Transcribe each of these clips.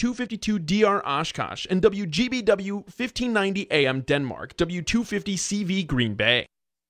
W252DR Oshkosh, and WGBW 1590 AM Denmark, W250 CV Green Bay.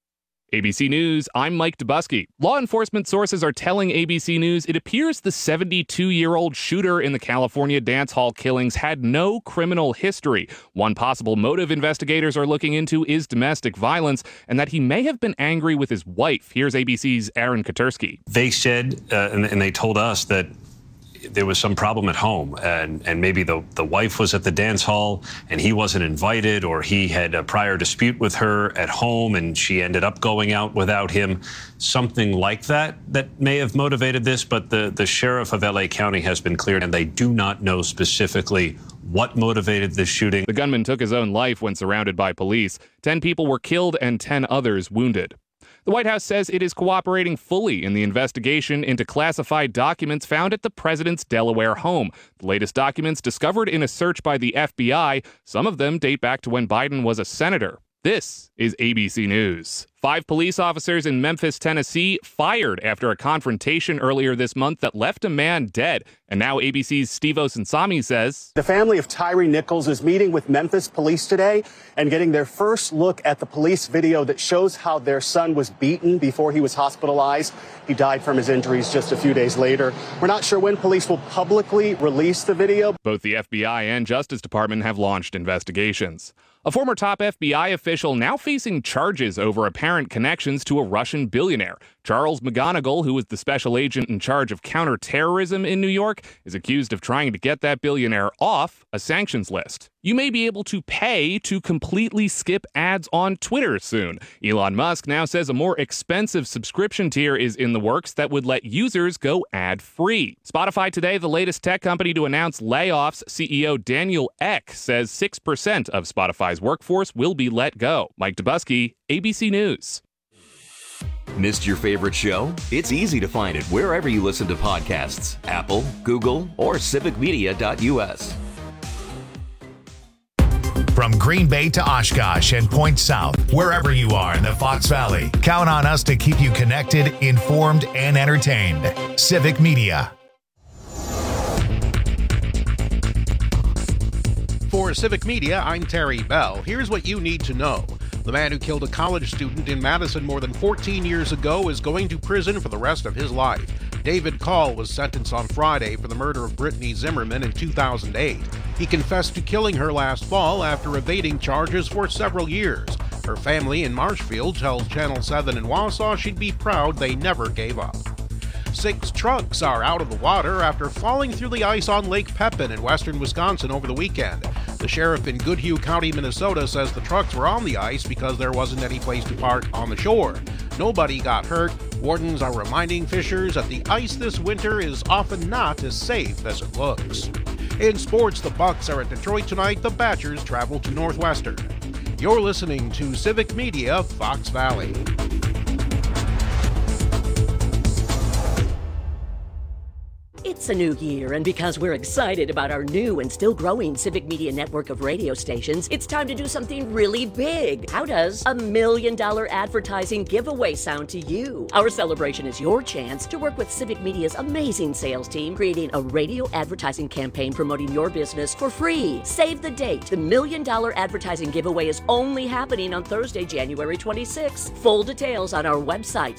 ABC News, I'm Mike Dubusky. Law enforcement sources are telling ABC News it appears the 72-year-old shooter in the California dance hall killings had no criminal history. One possible motive investigators are looking into is domestic violence, and that he may have been angry with his wife. Here's ABC's Aaron Katursky. They said, and they told us that there was some problem at home, and maybe the wife was at the dance hall and he wasn't invited, or he had a prior dispute with her at home and she ended up going out without him. Something like that may have motivated this, but the sheriff of LA County has been cleared and they do not know specifically what motivated this shooting. The gunman took his own life when surrounded by police. 10 people were killed and 10 others wounded. The White House says it is cooperating fully in the investigation into classified documents found at the president's Delaware home. The latest documents discovered in a search by the FBI. Some of them date back to when Biden was a senator. This is ABC News. 5 police officers in Memphis, Tennessee, fired after a confrontation earlier this month that left a man dead. And now ABC's Steve Osunsami says the family of Tyree Nichols is meeting with Memphis police today and getting their first look at the police video that shows how their son was beaten before he was hospitalized. He died from his injuries just a few days later. We're not sure when police will publicly release the video. Both the FBI and Justice Department have launched investigations. A former top FBI official now facing charges over apparent connections to a Russian billionaire. Charles McGonigal, who was the special agent in charge of counterterrorism in New York, is accused of trying to get that billionaire off a sanctions list. You may be able to pay to completely skip ads on Twitter soon. Elon Musk now says a more expensive subscription tier is in the works that would let users go ad-free. Spotify today, the latest tech company to announce layoffs. CEO Daniel Ek says 6% of Spotify's workforce will be let go. Mike Dubusky, ABC News. Missed your favorite show? It's easy to find it wherever you listen to podcasts. Apple, Google, or civicmedia.us. From Green Bay to Oshkosh and Point South, wherever you are in the Fox Valley, count on us to keep you connected, informed, and entertained. Civic Media. For Civic Media, I'm Terry Bell. Here's what you need to know. The man who killed a college student in Madison more than 14 years ago is going to prison for the rest of his life. David Call was sentenced on Friday for the murder of Brittany Zimmerman in 2008. He confessed to killing her last fall after evading charges for several years. Her family in Marshfield tells Channel 7 in Wausau she'd be proud they never gave up. 6 trucks are out of the water after falling through the ice on Lake Pepin in western Wisconsin over the weekend. The sheriff in Goodhue County, Minnesota says the trucks were on the ice because there wasn't any place to park on the shore. Nobody got hurt. Wardens are reminding fishers that the ice this winter is often not as safe as it looks. In sports, the Bucks are at Detroit tonight. The Badgers travel to Northwestern. You're listening to Civic Media, Fox Valley. It's a new year, and because we're excited about our new and still growing Civic Media network of radio stations, it's time to do something really big. How does $1 million advertising giveaway sound to you? Our celebration is your chance to work with Civic Media's amazing sales team, creating a radio advertising campaign promoting your business for free. Save the date. The $1 million advertising giveaway is only happening on Thursday, January 26th. Full details on our website,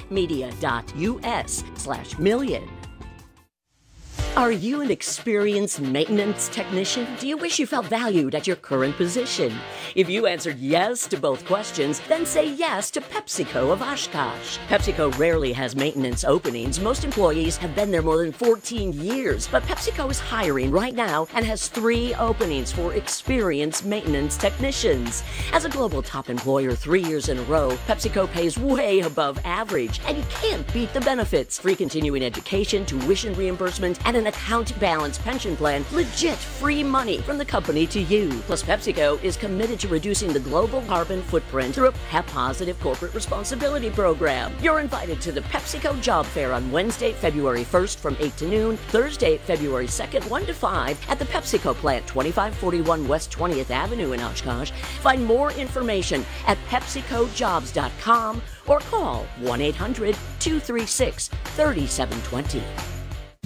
civicmedia.us/million. Are you an experienced maintenance technician? Do you wish you felt valued at your current position? If you answered yes to both questions, then say yes to PepsiCo of Oshkosh. PepsiCo rarely has maintenance openings. Most employees have been there more than 14 years, but PepsiCo is hiring right now and has 3 openings for experienced maintenance technicians. As a global top employer 3 years in a row, PepsiCo pays way above average, and you can't beat the benefits. Free continuing education, tuition reimbursement, and an account balance pension plan, legit free money from the company to you. Plus, PepsiCo is committed to reducing the global carbon footprint through a PEP-positive corporate responsibility program. You're invited to the PepsiCo Job Fair on Wednesday, February 1st from 8 to noon, Thursday, February 2nd, 1 to 5 at the PepsiCo plant, 2541 West 20th Avenue in Oshkosh. Find more information at PepsiCoJobs.com or call 1-800-236-3720.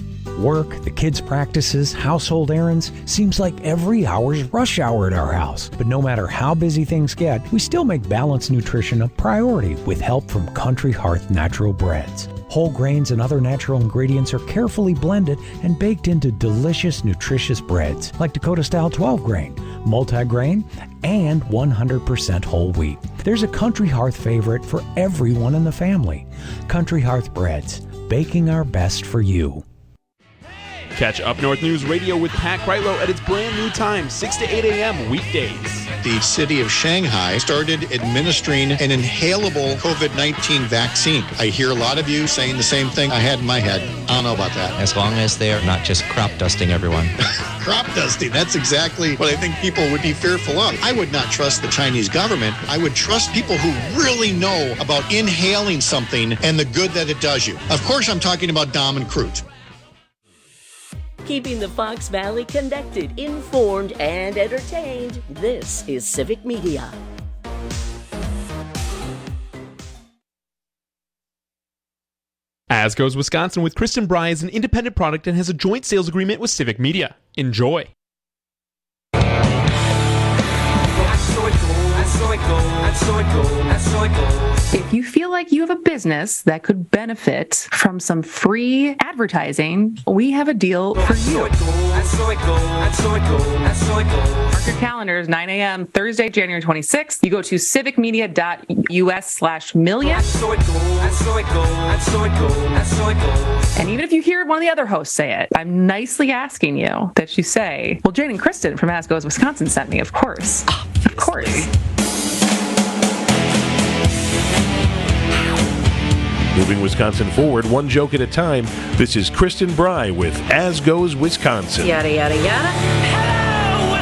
work, the kids' practices, household errands, seems like every hour's rush hour at our house. But no matter how busy things get, we still make balanced nutrition a priority with help from Country Hearth Natural Breads. Whole grains and other natural ingredients are carefully blended and baked into delicious, nutritious breads like Dakota-style 12-grain, multi-grain, and 100% whole wheat. There's a Country Hearth favorite for everyone in the family. Country Hearth Breads, baking our best for you. Catch Up North News Radio with Pat Kreitlow at its brand new time, 6 to 8 a.m. weekdays. The city of Shanghai started administering an inhalable COVID-19 vaccine. I hear a lot of you saying the same thing I had in my head. I don't know about that. As long as they're not just crop dusting everyone. Crop dusting, that's exactly what I think people would be fearful of. I would not trust the Chinese government. I would trust people who really know about inhaling something and the good that it does you. Of course, I'm talking about Dom and Crute. Keeping the Fox Valley connected, informed, and entertained. This is Civic Media. As Goes Wisconsin with Kristen Bry is an independent product and has a joint sales agreement with Civic Media. Enjoy. If you feel like you have a business that could benefit from some free advertising, we have a deal for you. Mark your calendars, 9 a.m. Thursday, January 26th. You go to civicmedia.us/million. And even if you hear one of the other hosts say it, I'm nicely asking you that you say, well, Jane and Kristen from As Goes Wisconsin sent me, of course. Of course. Moving Wisconsin forward, one joke at a time. This is Kristen Bry with As Goes Wisconsin. Yada, yada, yada. Hello,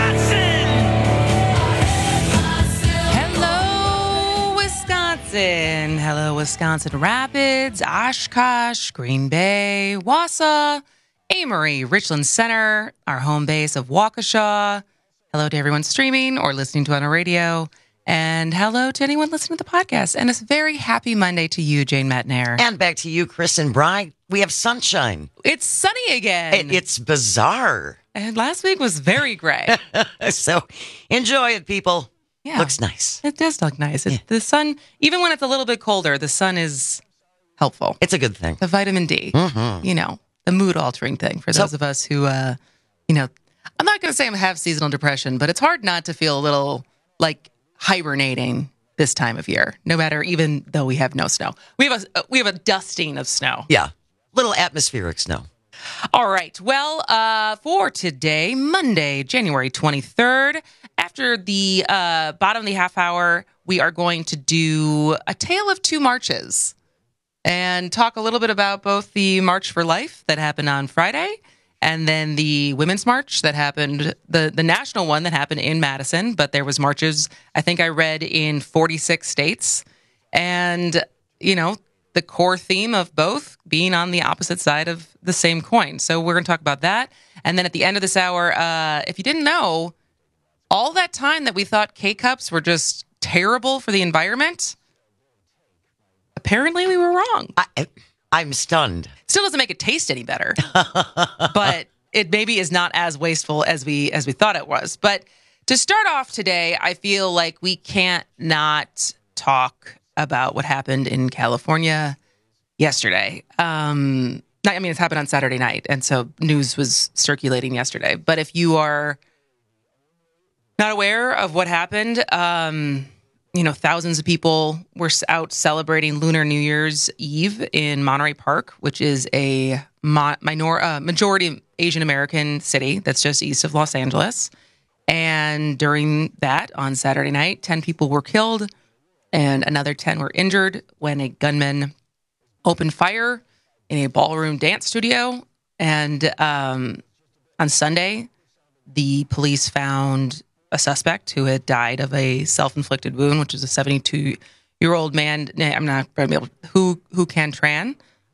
Wisconsin. Hello, Wisconsin Rapids, Oshkosh, Green Bay, Wausau, Amory, Richland Center, our home base of Waukesha. Hello to everyone streaming or listening to on the radio. And hello to anyone listening to the podcast. And it's a very happy Monday to you, Jane Metnair. And back to you, Kristen Bry. We have sunshine. It's sunny again. It's bizarre. And last week was very gray. So enjoy it, people. Yeah. Looks nice. It does look nice. Yeah. The sun, even when it's a little bit colder, the sun is helpful. It's a good thing. The vitamin D, you know, the mood-altering thing for those of us who, you know, I'm not going to say I have seasonal depression, but it's hard not to feel a little like hibernating this time of year, no matter, even though we have no snow. We have a dusting of snow. Yeah, little atmospheric snow. All right. Well, for today, Monday, January 23rd, after the bottom of the half hour, we are going to do a tale of two marches and talk a little bit about both the March for Life that happened on Friday and then the Women's March that happened, the national one that happened in Madison, but there was marches, I think I read, in 46 states. And, you know, the core theme of both being on the opposite side of the same coin. So we're going to talk about that. And then at the end of this hour, if you didn't know, all that time that we thought K-Cups were just terrible for the environment, apparently we were wrong. I'm stunned. Still doesn't make it taste any better, but it maybe is not as wasteful as we thought it was. But to start off today, I feel like we can't not talk about what happened in California yesterday. It's happened on Saturday night, and so news was circulating yesterday. But if you are not aware of what happened, thousands of people were out celebrating Lunar New Year's Eve in Monterey Park, which is a majority Asian American city that's just east of Los Angeles. And during that, on Saturday night, 10 people were killed and another 10 were injured when a gunman opened fire in a ballroom dance studio. And on Sunday, the police found a suspect who had died of a self-inflicted wound, which is a 72-year-old man. I'm not going to be able who Can Tran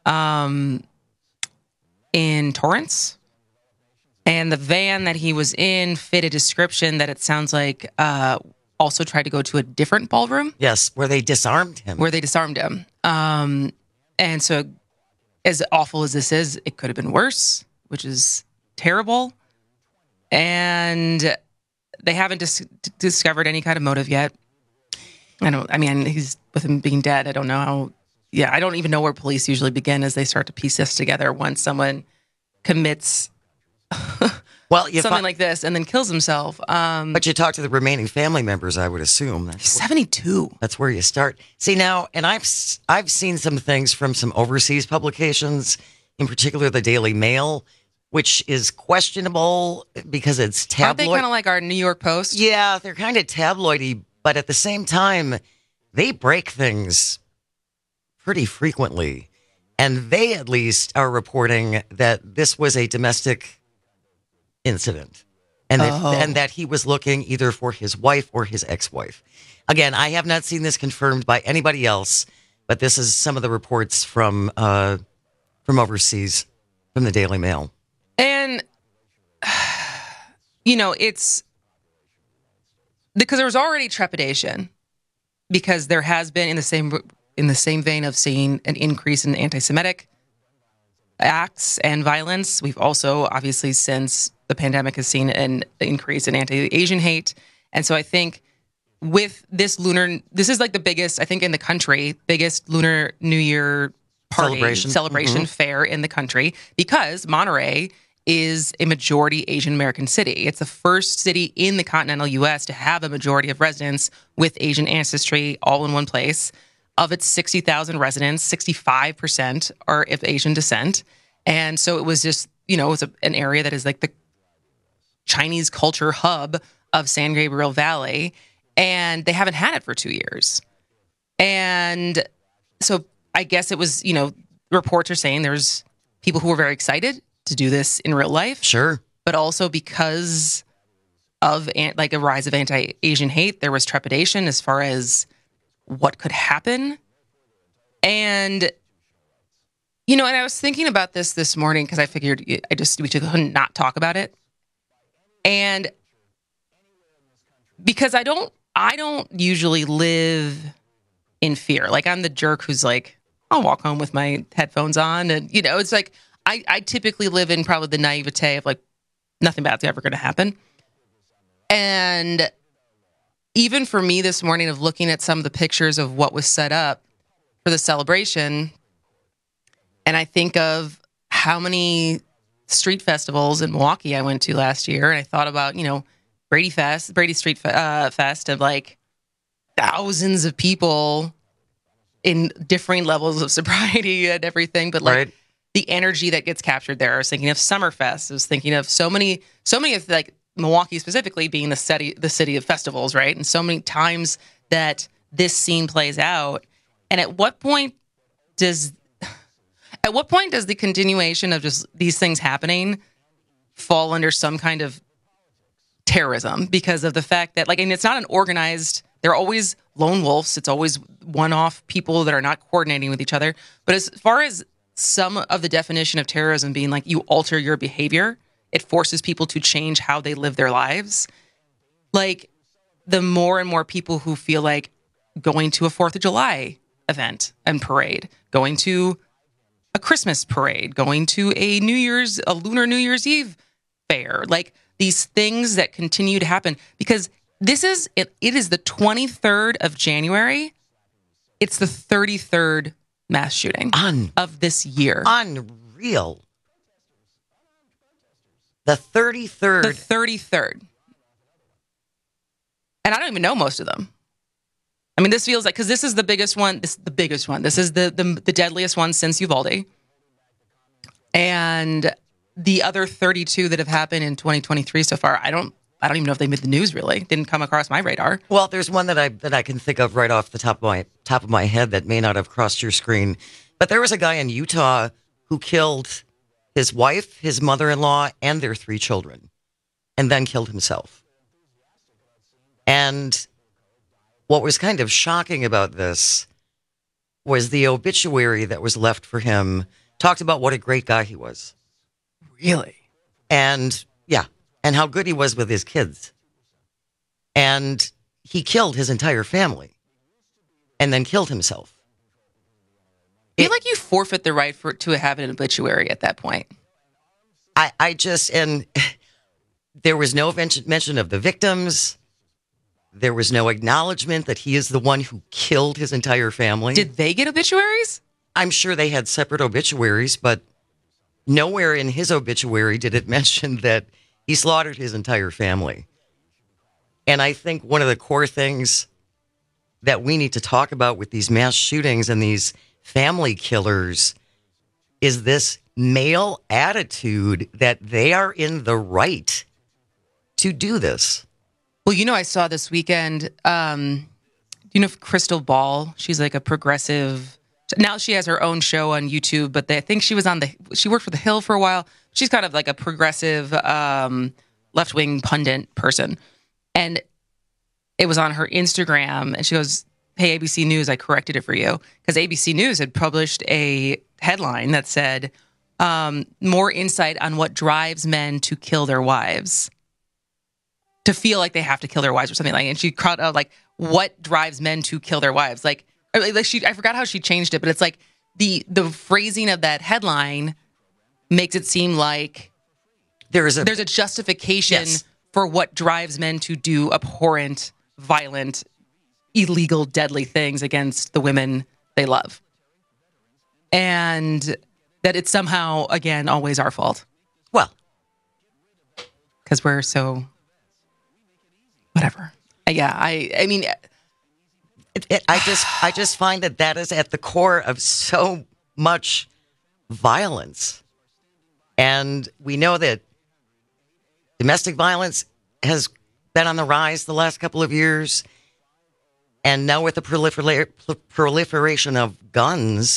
in Torrance, and the van that he was in fit a description that it sounds like also tried to go to a different ballroom. Yes, where they disarmed him. And so as awful as this is, it could have been worse, which is terrible. And they haven't discovered any kind of motive yet. He's with him being dead. I don't know how. Yeah, I don't even know where police usually begin as they start to piece this together once someone commits something like this and then kills himself. But you talk to the remaining family members, I would assume. He's 72. That's where you start. See, now, and I've seen some things from some overseas publications, in particular the Daily Mail, which is questionable because it's tabloid. Aren't they kind of like our New York Post? Yeah, they're kind of tabloidy, but at the same time, they break things pretty frequently. And they at least are reporting that this was a domestic incident and that he was looking either for his wife or his ex-wife. Again, I have not seen this confirmed by anybody else, but this is some of the reports from overseas, from the Daily Mail. And, it's because there was already trepidation because there has been in the same vein of seeing an increase in anti-Semitic acts and violence. We've also, obviously, since the pandemic, has seen an increase in anti-Asian hate. And so I think with this is like the biggest, I think in the country, biggest Lunar New Year party celebration fair in the country, because Monterey is a majority Asian American city. It's the first city in the continental U.S. to have a majority of residents with Asian ancestry all in one place. Of its 60,000 residents, 65% are of Asian descent. And so it was just, it was an area that is like the Chinese culture hub of San Gabriel Valley. And they haven't had it for 2 years. And so I guess it was, reports are saying there's people who were very excited to do this in real life. Sure. But also because of a rise of anti-Asian hate, there was trepidation as far as what could happen. And, and I was thinking about this morning because I figured we couldn't not talk about it. And because I don't usually live in fear. Like, I'm the jerk who's like, I'll walk home with my headphones on. And, it's like, I typically live in probably the naivete of like, nothing bad's ever going to happen. And even for me this morning of looking at some of the pictures of what was set up for the celebration, and I think of how many street festivals in Milwaukee I went to last year, and I thought about, Brady Street Fest of like thousands of people in differing levels of sobriety and everything, but like the energy that gets captured there. I was thinking of Summerfest. I was thinking of so many of like Milwaukee specifically being the city of festivals, right? And so many times that this scene plays out. And at what point does the continuation of just these things happening fall under some kind of terrorism because of the fact that, and it's not an organized, they're always lone wolves. It's always one-off people that are not coordinating with each other. But as far as some of the definition of terrorism being like you alter your behavior, it forces people to change how they live their lives. Like, the more and more people who feel like going to a 4th of July event and parade, going to a Christmas parade, going to a Lunar New Year's Eve fair, like these things that continue to happen because it is the 23rd of January. It's the 33rd mass shooting of this year. Unreal. The 33rd. The 33rd. And I don't even know most of them. I mean, this feels like, because this is the biggest one. This is the biggest one. This is the deadliest one since Uvalde. And the other 32 that have happened in 2023 so far, I don't even know if they made the news, really. Didn't come across my radar. Well, there's one that I can think of right off the top of my head that may not have crossed your screen. But there was a guy in Utah who killed his wife, his mother-in-law, and their 3 children, and then killed himself. And what was kind of shocking about this was the obituary that was left for him talked about what a great guy he was. Really? And how good he was with his kids. And he killed his entire family and then killed himself. I feel like you forfeit the right to have an obituary at that point. And there was no mention of the victims. There was no acknowledgement that he is the one who killed his entire family. Did they get obituaries? I'm sure they had separate obituaries, but nowhere in his obituary did it mention that he slaughtered his entire family. And I think one of the core things that we need to talk about with these mass shootings and these family killers is this male attitude that they are in the right to do this. Well, I saw this weekend, Crystal Ball? She's like a progressive. Now she has her own show on YouTube, but I think she worked for The Hill for a while. She's kind of like a progressive left-wing pundit person. And it was on her Instagram, and she goes, "Hey, ABC News, I corrected it for you." Because ABC News had published a headline that said, more insight on what drives men to kill their wives. To feel like they have to kill their wives or something like that. And she called out, like, what drives men to kill their wives? I forgot how she changed it, but it's like the phrasing of that headline makes it seem like there's a justification for what drives men to do abhorrent, violent, illegal, deadly things against the women they love. And that it's somehow, again, always our fault. Well, because we're so... whatever. Yeah, I mean... I just find that is at the core of so much violence. And we know that domestic violence has been on the rise the last couple of years. And now with the proliferation of guns,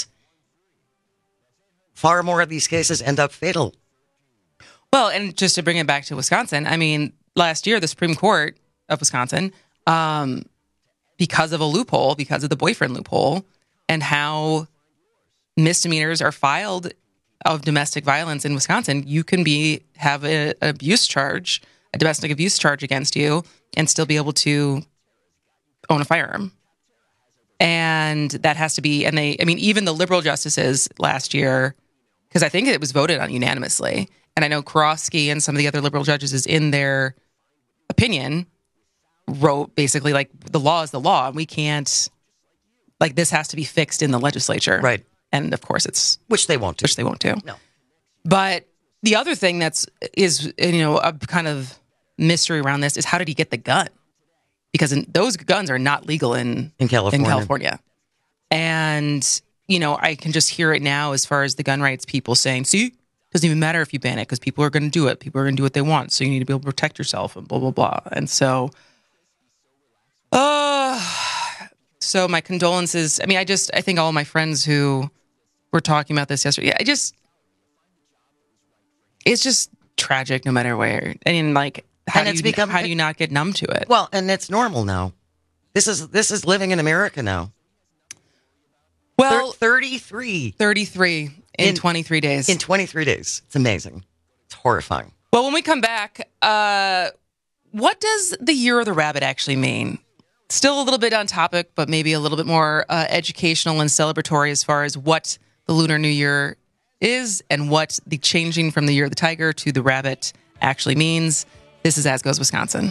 far more of these cases end up fatal. Well, and just to bring it back to Wisconsin, I mean, last year, the Supreme Court of Wisconsin, because of a loophole, because of the boyfriend loophole, and how misdemeanors are filed of domestic violence in Wisconsin, you can have a domestic abuse charge against you, and still be able to own a firearm. And that has to be, even the liberal justices last year, because I think it was voted on unanimously, and I know Kurofsky and some of the other liberal judges in their opinion wrote basically like the law is the law, and we can't, like, this has to be fixed in the legislature. Right. And of course which they won't do. No. But the other thing is a kind of mystery around this is, how did he get the gun? Because those guns are not legal in California. And, I can just hear it now as far as the gun rights people saying, see, doesn't even matter if you ban it because people are going to do it. People are going to do what they want. So you need to be able to protect yourself and blah, blah, blah. And so, so my condolences. I think all my friends who were talking about this yesterday, it's just tragic no matter where. How do you not get numb to it? Well, and it's normal now. This is living in America now. Well, 33 in 23 days. In 23 days. It's amazing. It's horrifying. Well, when we come back, what does the Year of the Rabbit actually mean? Still a little bit on topic, but maybe a little bit more educational and celebratory as far as what the Lunar New Year is and what the changing from the Year of the Tiger to the Rabbit actually means. This is As Goes Wisconsin.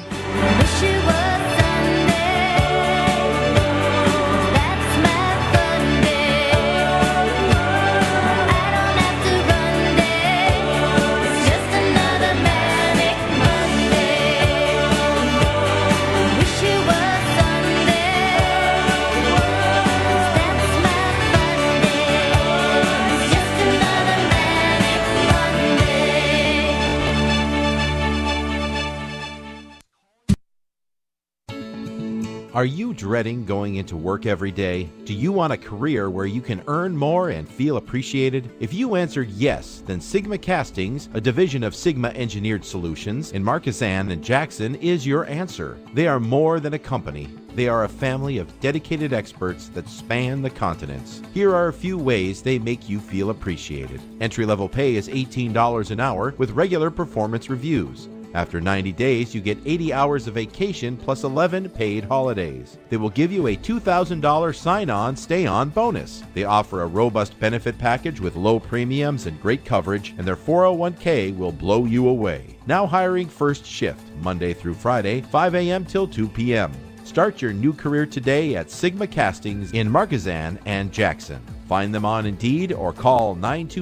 Are you dreading going into work every day? Do you want a career where you can earn more and feel appreciated? If you answered yes, then Sigma Castings, a division of Sigma Engineered Solutions in Markesan and Jackson, is your answer. They are more than a company. They are a family of dedicated experts that span the continents. Here are a few ways they make you feel appreciated. Entry-level pay is $18 an hour with regular performance reviews. After 90 days, you get 80 hours of vacation plus 11 paid holidays. They will give you a $2,000 sign-on, stay-on bonus. They offer a robust benefit package with low premiums and great coverage, and their 401k will blow you away. Now hiring first shift, Monday through Friday, 5 a.m. till 2 p.m. Start your new career today at Sigma Castings in Marquezan and Jackson. Find them on Indeed or call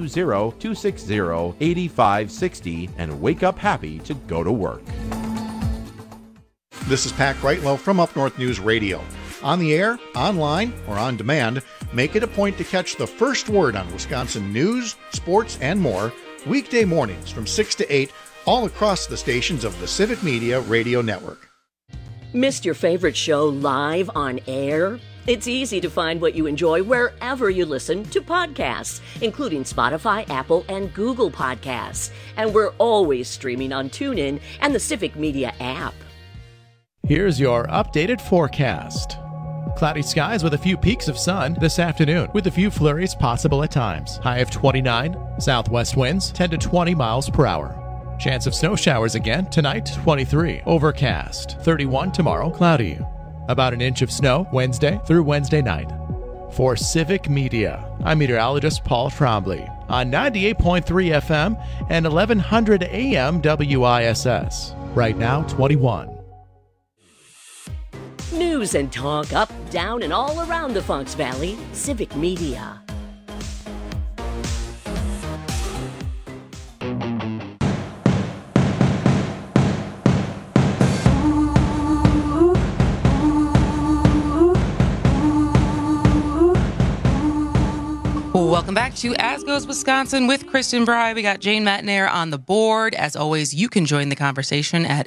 920-260-8560 and wake up happy to go to work. This is Pat Greitlow from Up North News Radio. On the air, online, or on demand, make it a point to catch the first word on Wisconsin news, sports, and more weekday mornings from 6 to 8 all across the stations of the Civic Media Radio Network. Missed your favorite show live on air? It's easy to find what you enjoy wherever you listen to podcasts, including Spotify, Apple, and Google Podcasts. And we're always streaming on TuneIn and the Civic Media app. Here's your updated forecast. Cloudy skies with a few peaks of sun this afternoon, with a few flurries possible at times. High of 29, southwest winds 10 to 20 miles per hour. Chance of snow showers again tonight, 23. Overcast, 31 tomorrow, cloudy. About an inch of snow Wednesday through Wednesday night. For Civic Media, I'm meteorologist Paul Trombley on 98.3 FM and 1100 AM WISS. Right now, 21. News and talk up, down, and all around the Fox Valley. Civic Media. Welcome back to As Goes Wisconsin with Kristen Bry. We got Jane Matnair on the board. As always, you can join the conversation at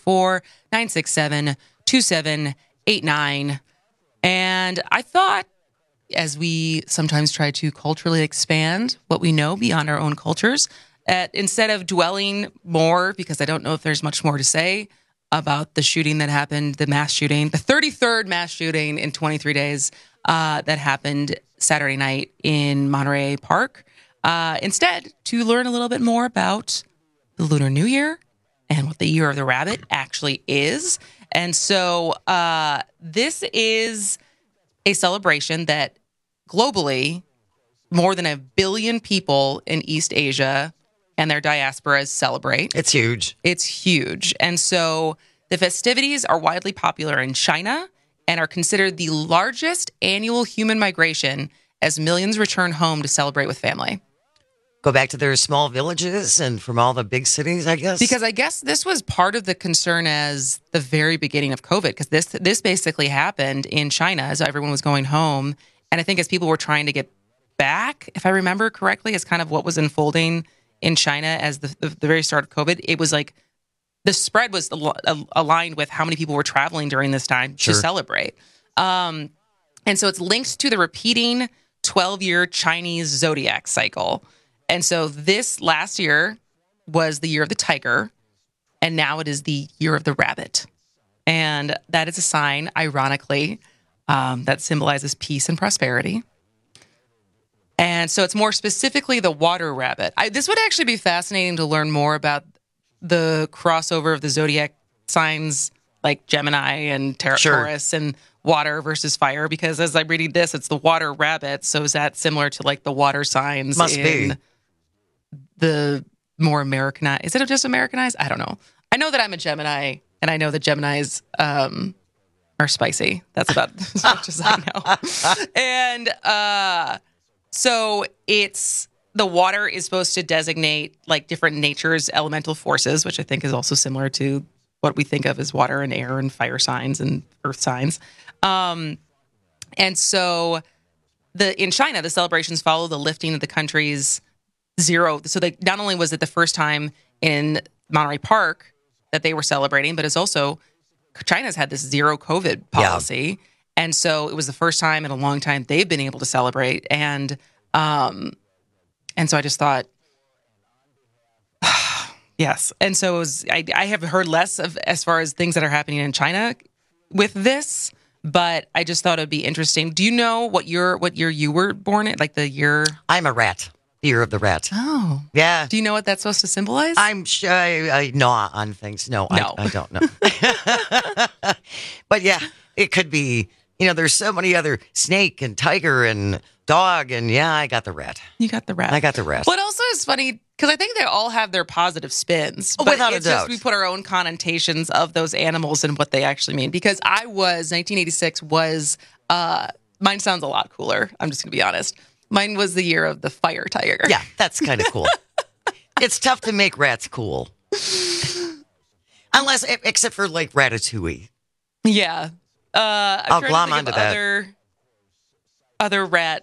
844-967-2789. And I thought, as we sometimes try to culturally expand what we know beyond our own cultures, instead of dwelling more, because I don't know if there's much more to say about the shooting that happened, the mass shooting, the 33rd mass shooting in 23 days that happened Saturday night in Monterey Park. Instead, to learn a little bit more about the Lunar New Year and what the Year of the Rabbit actually is. And so this is a celebration that globally, more than 1 billion people in East Asia and their diasporas celebrate. It's huge. It's huge. And so the festivities are widely popular in China and are considered the largest annual human migration as millions return home to celebrate with family. Go back to their small villages and from all the big cities, I guess? Because I guess this was part of the concern as the very beginning of COVID, because this basically happened in China as everyone was going home. And I think as people were trying to get back, if I remember correctly, is kind of what was unfolding in China as the very start of COVID. It was like the spread was aligned with how many people were traveling during this time to celebrate. And so it's linked to the repeating 12-year Chinese zodiac cycle. And so this last year was the year of the tiger, and now it is the year of the rabbit. And that is a sign, ironically, that symbolizes peace and prosperity. And so it's more specifically the water rabbit. This would actually be fascinating to learn more about the crossover of the zodiac signs like Gemini and Taurus and water versus fire, because as I'm reading this, it's the water rabbit. So is that similar to like the water signs? Must be. The more Americanized. Is it just Americanized? I don't know. I know that I'm a Gemini, and I know that Geminis are spicy. That's about as much as I know. And so it's the water is supposed to designate like different nature's elemental forces, which I think is also similar to what we think of as water and air and fire signs and earth signs. And so in China, the celebrations follow the lifting of the country's zero. So not only was it the first time in Monterey Park that they were celebrating, but it's also China's had this zero COVID policy. Yeah. And so it was the first time in a long time they've been able to celebrate. And so I just thought, yes. And so it was, I have heard less of as far as things that are happening in China with this, but I just thought it'd be interesting. Do you know what year you were born in? Like the year? I'm a rat. The year of the rat. Oh. Yeah. Do you know what that's supposed to symbolize? I'm sure I gnaw on things. No. I don't know. But yeah, it could be, there's so many other snake and tiger and dog. And yeah, I got the rat. You got the rat. I got the rat. What also is funny, because I think they all have their positive spins. But Without a it's just doubt. we put our own connotations of those animals and what they actually mean. Because 1986 was, mine sounds a lot cooler. I'm just going to be honest. Mine was the year of the fire tiger. Yeah, that's kind of cool. It's tough to make rats cool. Except for like Ratatouille. Yeah. I'll glom onto that. Other rat.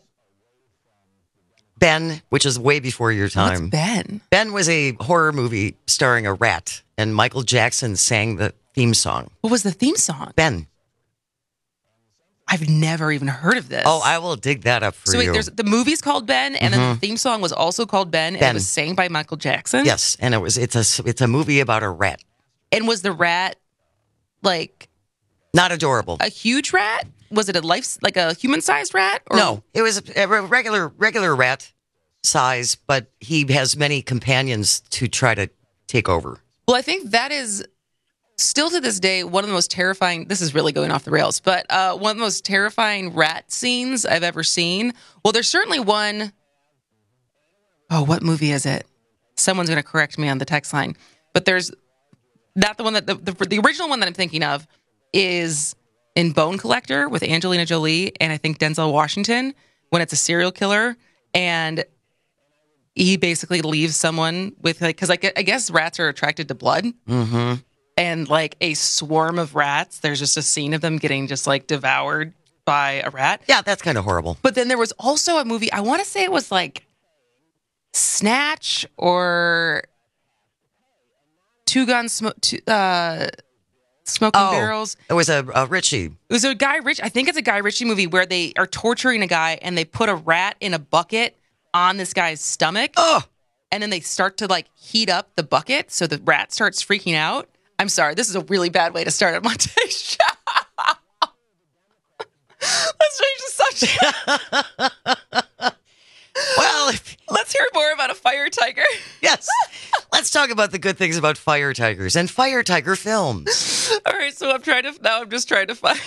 Ben, which is way before your time. What's Ben? Ben was a horror movie starring a rat, and Michael Jackson sang the theme song. What was the theme song? Ben. I've never even heard of this. Oh, I will dig that up for you. So wait, the movie's called Ben, and then the theme song was also called Ben, and it was sang by Michael Jackson? Yes, and it's a movie about a rat. And was the rat, like... Not adorable. A huge rat? Was it a human-sized rat? Or? No, it was a regular rat size, but he has many companions to try to take over. Well, I think that is... still to this day, one of the most terrifying, this is really going off the rails, but one of the most terrifying rat scenes I've ever seen. Well, there's certainly one, what movie is it? Someone's going to correct me on the text line. But there's not the one that, the original one that I'm thinking of is in Bone Collector with Angelina Jolie and I think Denzel Washington, when it's a serial killer and he basically leaves someone with, because I guess rats are attracted to blood. Mm-hmm. And like a swarm of rats, there's just a scene of them getting just like devoured by a rat. Yeah, that's kind of horrible. But then there was also a movie, I want to say it was like Snatch or Smoking Barrels. It was a Ritchie. It was a Guy Ritchie. I think it's a Guy Ritchie movie where they are torturing a guy and they put a rat in a bucket on this guy's stomach. Oh. And then they start to like heat up the bucket so the rat starts freaking out. I'm sorry, this is a really bad way to start a Monday show. Let's change the subject. Well, let's hear more about a fire tiger. Yes. Let's talk about the good things about fire tigers and fire tiger films. All right, so I'm just trying to find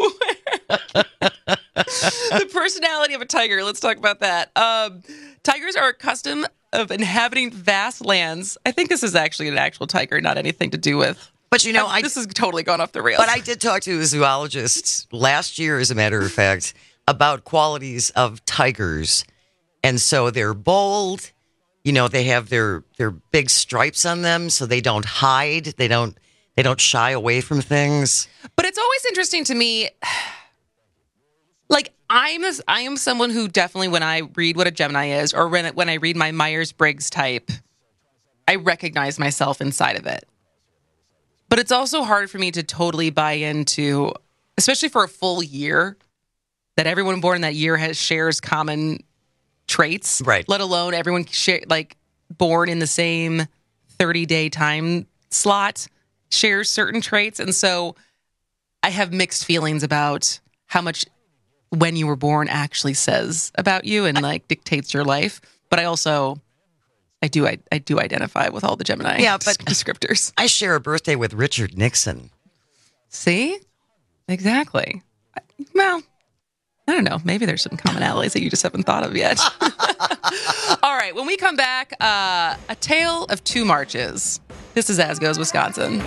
the personality of a tiger. Let's talk about that. Tigers are accustomed of inhabiting vast lands. I think this is actually an actual tiger, not anything to do with. But this is totally gone off the rails. But I did talk to a zoologist last year, as a matter of fact, about qualities of tigers. And so they're bold. They have their big stripes on them, so they don't hide. They don't shy away from things. But it's always interesting to me. Like I am someone who definitely, when I read what a Gemini is, or when I read my Myers-Briggs type, I recognize myself inside of it. But it's also hard for me to totally buy into, especially for a full year, that everyone born in that year shares common traits. Right. Let alone everyone born in the same 30-day time slot shares certain traits. And so I have mixed feelings about how much when you were born actually says about you and dictates your life. But I do identify with all the Gemini descriptors. I share a birthday with Richard Nixon. See? Exactly. Well, I don't know. Maybe there's some commonalities that you just haven't thought of yet. All right. When we come back, a tale of two marches. This is As Goes Wisconsin.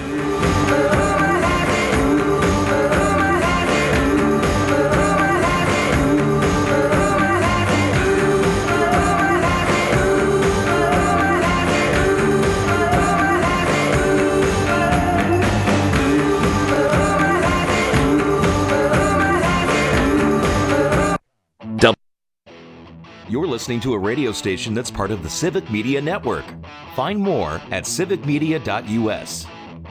You're listening to a radio station that's part of the Civic Media Network. Find more at civicmedia.us.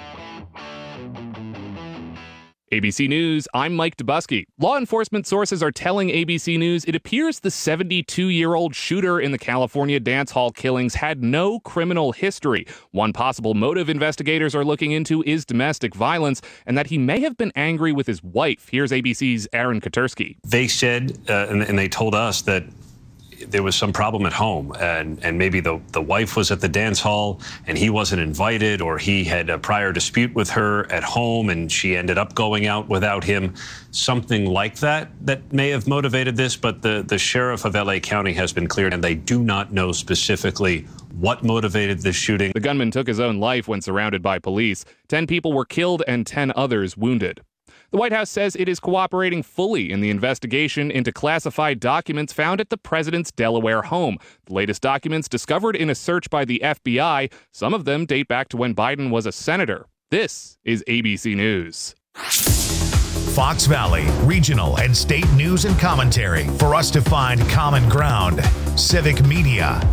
ABC News, I'm Mike Dubusky. Law enforcement sources are telling ABC News it appears the 72-year-old shooter in the California dance hall killings had no criminal history. One possible motive investigators are looking into is domestic violence, and that he may have been angry with his wife. Here's ABC's Aaron Katersky. They said, and they told us that there was some problem at home, and maybe the wife was at the dance hall and he wasn't invited, or he had a prior dispute with her at home and she ended up going out without him. Something like that may have motivated this, but the sheriff of LA County has been cleared, and they do not know specifically what motivated this shooting. The gunman took his own life when surrounded by police. 10 people were killed and 10 others wounded. The White House says it is cooperating fully in the investigation into classified documents found at the president's Delaware home. The latest documents discovered in a search by the FBI. Some of them date back to when Biden was a senator. This is ABC News. Fox Valley, regional and state news and commentary for us to find common ground. Civic Media.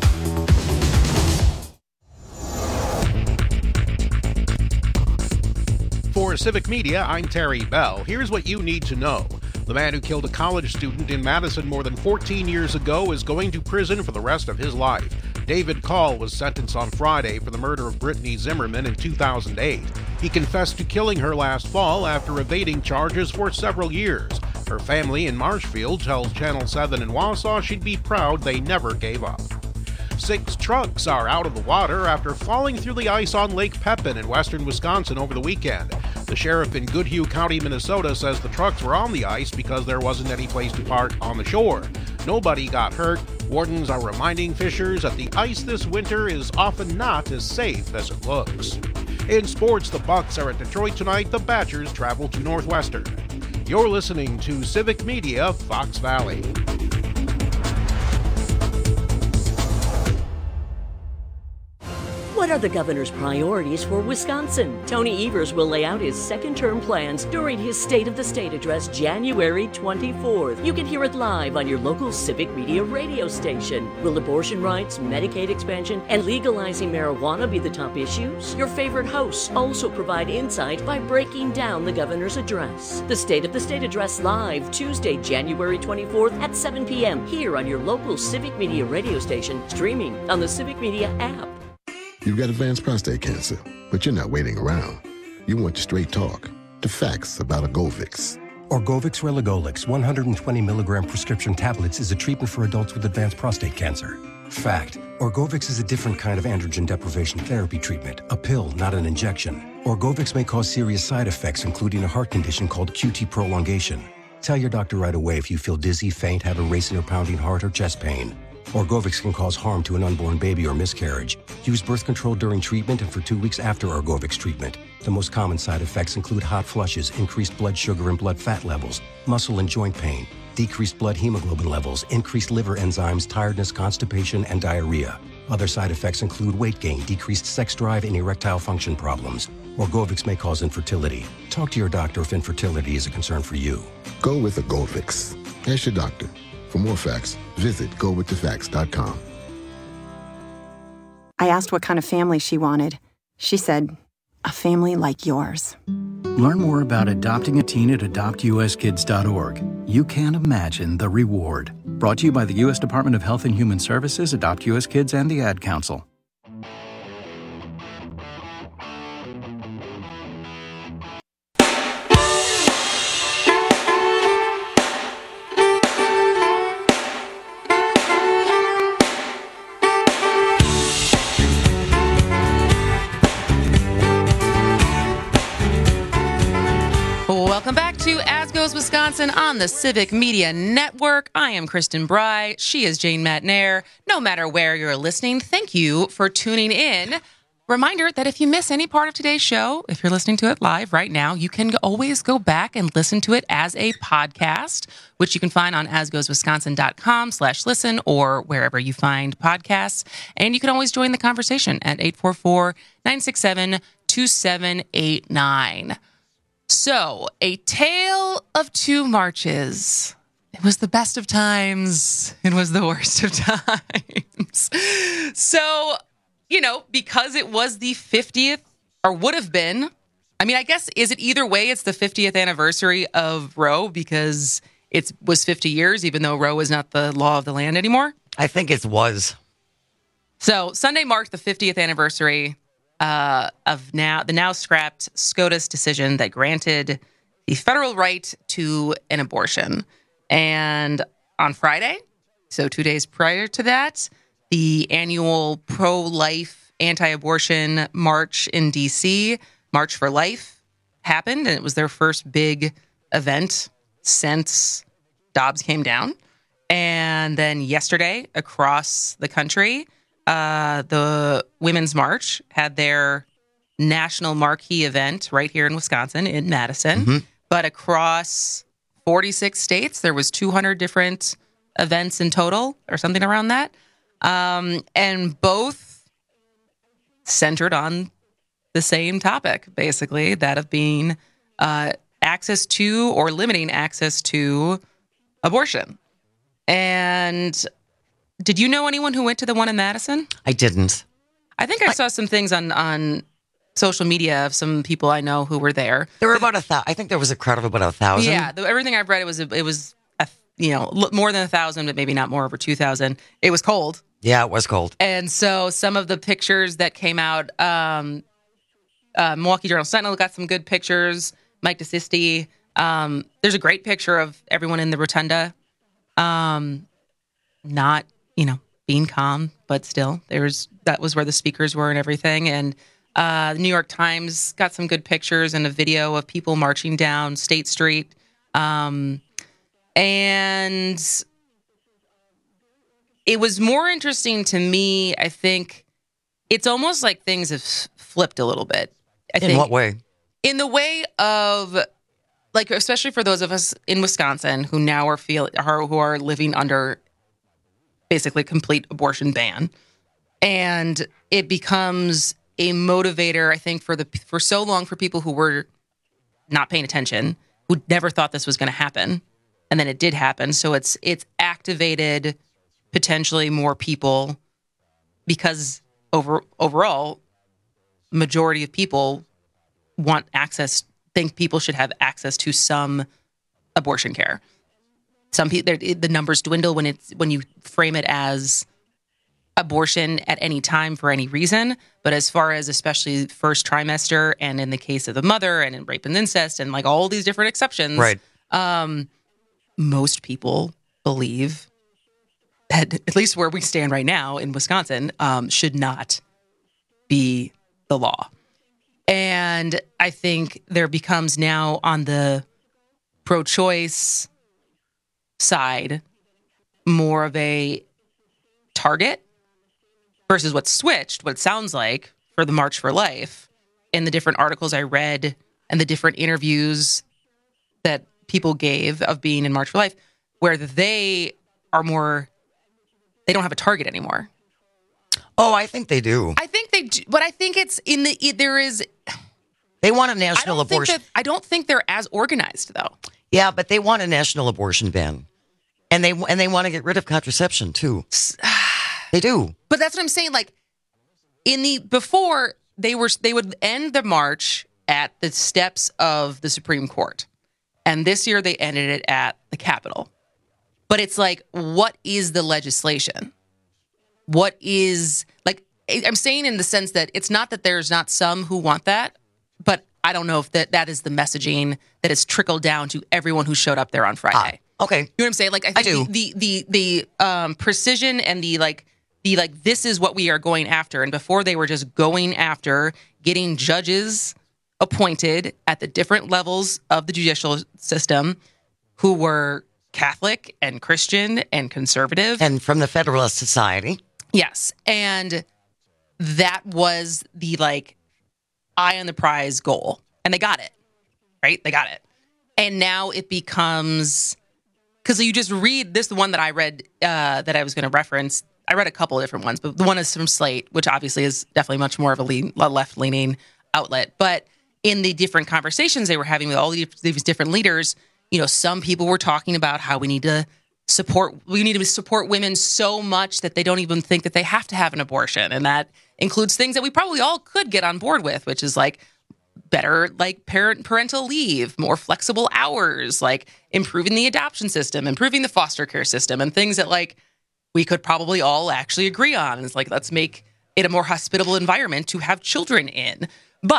For Civic Media, I'm Terry Bell. Here's what you need to know. The man who killed a college student in Madison more than 14 years ago is going to prison for the rest of his life. David Call was sentenced on Friday for the murder of Brittany Zimmerman in 2008. He confessed to killing her last fall after evading charges for several years. Her family in Marshfield tells Channel 7 in Wausau she'd be proud they never gave up. 6 trucks are out of the water after falling through the ice on Lake Pepin in western Wisconsin over the weekend. The sheriff in Goodhue County, Minnesota says the trucks were on the ice because there wasn't any place to park on the shore. Nobody got hurt. Wardens are reminding fishers that the ice this winter is often not as safe as it looks. In sports, the Bucks are at Detroit tonight. The Badgers travel to Northwestern. You're listening to Civic Media, Fox Valley. What are the governor's priorities for Wisconsin? Tony Evers will lay out his second-term plans during his State of the State address January 24th. You can hear it live on your local Civic Media radio station. Will abortion rights, Medicaid expansion, and legalizing marijuana be the top issues? Your favorite hosts also provide insight by breaking down the governor's address. The State of the State address live Tuesday, January 24th at 7 p.m. here on your local Civic Media radio station, streaming on the Civic Media app. You've got advanced prostate cancer, but you're not waiting around. You want straight talk, the facts about Orgovyx. Orgovyx Relugolix 120 milligram prescription tablets is a treatment for adults with advanced prostate cancer. Fact: Orgovyx is a different kind of androgen deprivation therapy treatment, a pill, not an injection. Orgovyx may cause serious side effects, including a heart condition called QT prolongation. Tell your doctor right away if you feel dizzy, faint, have a racing or pounding heart, or chest pain. Orgovyx can cause harm to an unborn baby or miscarriage. Use birth control during treatment and for 2 weeks after Orgovyx treatment. The most common side effects include hot flushes, increased blood sugar and blood fat levels, muscle and joint pain, decreased blood hemoglobin levels, increased liver enzymes, tiredness, constipation, and diarrhea. Other side effects include weight gain, decreased sex drive, and erectile function problems. Orgovyx may cause infertility. Talk to your doctor if infertility is a concern for you. Go with Orgovyx. Ask your doctor. For more facts, visit gowiththefacts.com. I asked what kind of family she wanted. She said, a family like yours. Learn more about adopting a teen at adoptuskids.org. You can't imagine the reward. Brought to you by the U.S. Department of Health and Human Services, Adopt U.S. Kids, and the Ad Council. Welcome back to As Goes Wisconsin on the Civic Media Network. I am Kristen Bry. She is Jane Matnair. No matter where you're listening, thank you for tuning in. Reminder that if you miss any part of today's show, if you're listening to it live right now, you can always go back and listen to it as a podcast, which you can find on asgoeswisconsin.com/listen or wherever you find podcasts. And you can always join the conversation at 844-967-2789. So, A Tale of Two Marches. It was the best of times. It was the worst of times. So, because it was the 50th, or would have been, I guess, is it either way? It's the 50th anniversary of Roe because it was 50 years, even though Roe is not the law of the land anymore? I think it was. So, Sunday marked the 50th anniversary of the now scrapped SCOTUS decision that granted the federal right to an abortion. And on Friday, So 2 days prior to that, the annual pro-life, anti-abortion march in D.C., March for Life, happened, and it was their first big event since Dobbs came down. And then yesterday, across the country, the Women's March had their national marquee event right here in Wisconsin, in Madison. But across 46 states, there was 200 different events in total, or something around that. And both centered on the same topic, basically, that of being access to or limiting access to abortion. And did you know anyone who went to the one in Madison? I didn't. I think I saw some things on social media of some people I know who were there. There were about 1,000. I think there was a crowd of about 1,000. Yeah, everything I've read, it was more than 1,000, but maybe not more, over 2,000. It was cold. Yeah, it was cold. And so some of the pictures that came out, Milwaukee Journal-Sentinel got some good pictures. Mike DeSisti. There's a great picture of everyone in the rotunda. Not, being calm, but still, that was where the speakers were and everything. And the New York Times got some good pictures and a video of people marching down State Street. And it was more interesting to me, I think. It's almost like things have flipped a little bit. In what way? In the way of, like, especially for those of us in Wisconsin who now who are living under basically complete abortion ban, and it becomes a motivator, I think, for so long for people who were not paying attention, who never thought this was going to happen, and then it did happen. So it's activated potentially more people, because overall, majority of people want access, think people should have access to some abortion care. Some people, the numbers dwindle when you frame it as abortion at any time for any reason. But as far as especially first trimester, and in the case of the mother, and in rape and incest, and like all these different exceptions, right? Most people believe that, at least where we stand right now in Wisconsin, should not be the law. And I think there becomes now, on the pro-choice side, more of a target versus what it sounds like for the March for Life, in the different articles I read and the different interviews that people gave of being in March for Life, where they don't have a target anymore. Oh, I think they do. I think they do, but I think it's they want a national abortion. I don't think they're as organized, though. Yeah, but they want a national abortion ban, and they want to get rid of contraception too. They do. But that's what I'm saying. Like, before they would end the march at the steps of the Supreme Court, and this year they ended it at the Capitol. But it's like, what is the legislation? What is, like, I'm saying in the sense that it's not that there's not some who want that, but I don't know if that is the messaging that has trickled down to everyone who showed up there on Friday. Okay. You know what I'm saying? Like, I think the precision and the this is what we are going after. And before, they were just going after getting judges appointed at the different levels of the judicial system who were Catholic and Christian and conservative. And from the Federalist Society. Yes. And that was the, like, eye on the prize goal. And they got it, right? They got it. And now it becomes, because you just read this, the one that I read that I was going to reference. I read a couple of different ones, but the one is from Slate, which obviously is definitely much more of a left-leaning outlet. But in the different conversations they were having with all these different leaders, some people were talking about how we need to support women so much that they don't even think that they have to have an abortion. And that includes things that we probably all could get on board with, which is like better, like parental leave, more flexible hours, like improving the adoption system, improving the foster care system, and things that, like, we could probably all actually agree on. It's like, let's make it a more hospitable environment to have children in. But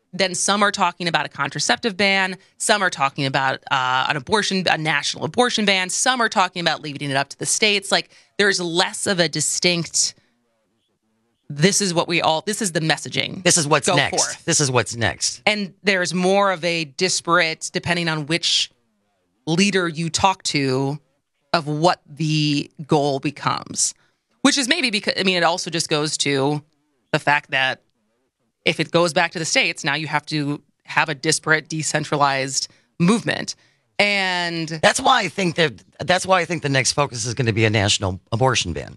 then some are talking about a contraceptive ban. Some are talking about a national abortion ban. Some are talking about leaving it up to the states. Like, there's less of a distinct, this is the messaging. This is what's Go next. forth. This is what's next. And there's more of a disparate, depending on which leader you talk to, of what the goal becomes. Which is maybe because, it also just goes to the fact that if it goes back to the states, now you have to have a disparate, decentralized movement. And that's why I think the next focus is going to be a national abortion ban.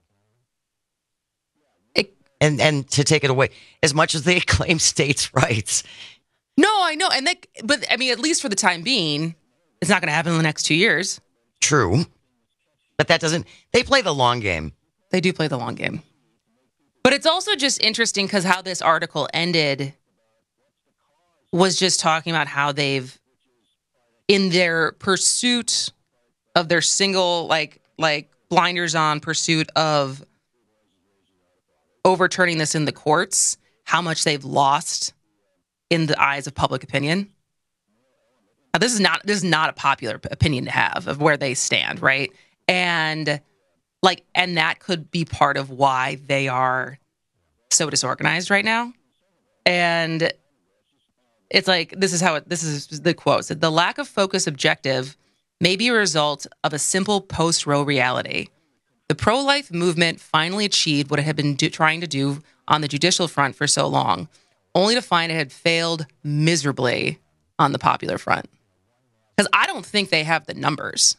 And to take it away, as much as they claim states' rights. No, I know. But at least for the time being, it's not going to happen in the next 2 years. True. But they play the long game. They do play the long game. But it's also just interesting because how this article ended was just talking about how they've, in their pursuit of their single, like blinders on pursuit of overturning this in the courts, how much they've lost in the eyes of public opinion. Now, this is not a popular opinion to have of where they stand, right? And that could be part of why they are so disorganized right now. And it's like, this is the quote. The lack of focus objective may be a result of a simple post-Roe reality. The pro-life movement finally achieved what it had been trying to do on the judicial front for so long, only to find it had failed miserably on the popular front. Because I don't think they have the numbers.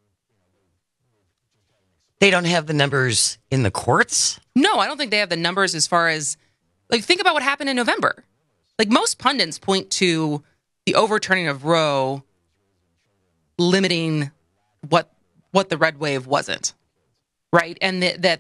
They don't have the numbers in the courts? No, I don't think they have the numbers as far as, think about what happened in November. Most pundits point to the overturning of Roe limiting what the red wave wasn't, right? And if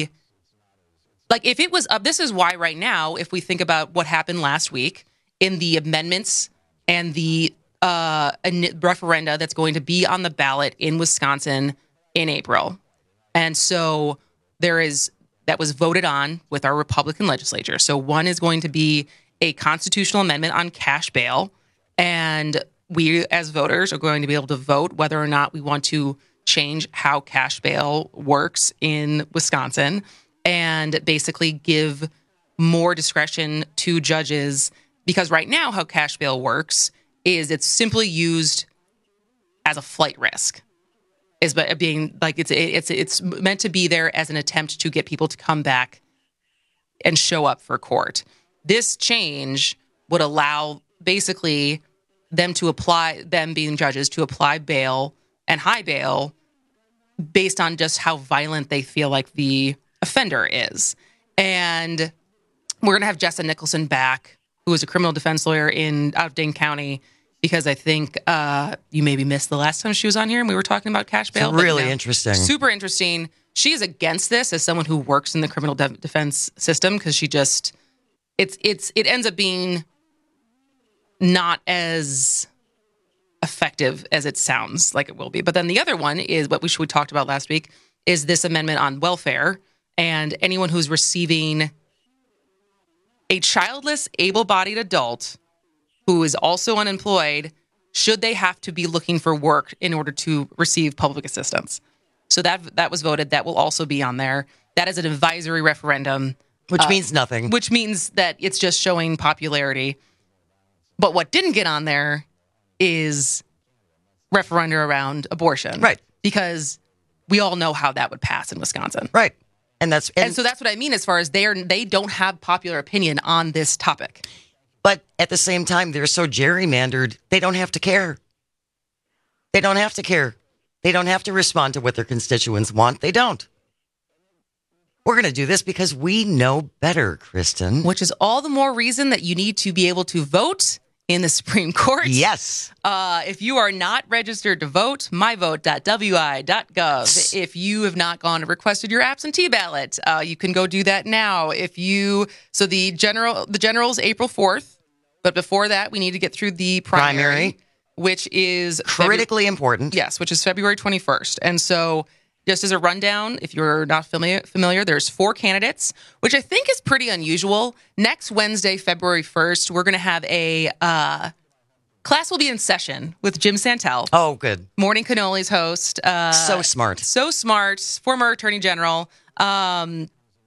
it was up, this is why right now, if we think about what happened last week in the amendments and the referenda that's going to be on the ballot in Wisconsin in April. And so that was voted on with our Republican legislature. So one is going to be a constitutional amendment on cash bail. And we as voters are going to be able to vote whether or not we want to change how cash bail works in Wisconsin and basically give more discretion to judges. Because right now how cash bail works is it's simply used as a flight risk. Is being it's meant to be there as an attempt to get people to come back and show up for court. This change would allow basically them being judges, to apply bail and high bail based on just how violent they feel like the offender is. And we're going to have Jessa Nicholson back, who is a criminal defense lawyer out of Dane County, because I think you maybe missed the last time she was on here and we were talking about cash bail. It's really interesting. Super interesting. She is against this as someone who works in the criminal defense system because she just, it ends up being not as effective as it sounds like it will be. But then the other one is what we talked about last week is this amendment on welfare, and anyone who's receiving a childless, able-bodied adult who is also unemployed, should they have to be looking for work in order to receive public assistance? So that was voted. That will also be on there. That is an advisory referendum. Which means nothing. Which means that it's just showing popularity. But what didn't get on there is referenda around abortion. Right. Because we all know how that would pass in Wisconsin. Right. And so that's what I mean as far as they don't have popular opinion on this topic. But at the same time, they're so gerrymandered, they don't have to care. They don't have to care. They don't have to respond to what their constituents want. They don't. We're going to do this because we know better, Kristen. Which is all the more reason that you need to be able to vote in the Supreme Court. Yes. If you are not registered to vote, myvote.wi.gov. If you have not gone and requested your absentee ballot, you can go do that now. So the general's April 4th, but before that, we need to get through the primary. Which is critically important. Yes, which is February 21st. And so just as a rundown, if you're not familiar, there's 4 candidates, which I think is pretty unusual. Next Wednesday, February 1st, we're going to have a class will be in session with Jim Santel. Oh, good. Morning Cannolis host. So smart. So smart. Former Attorney General. And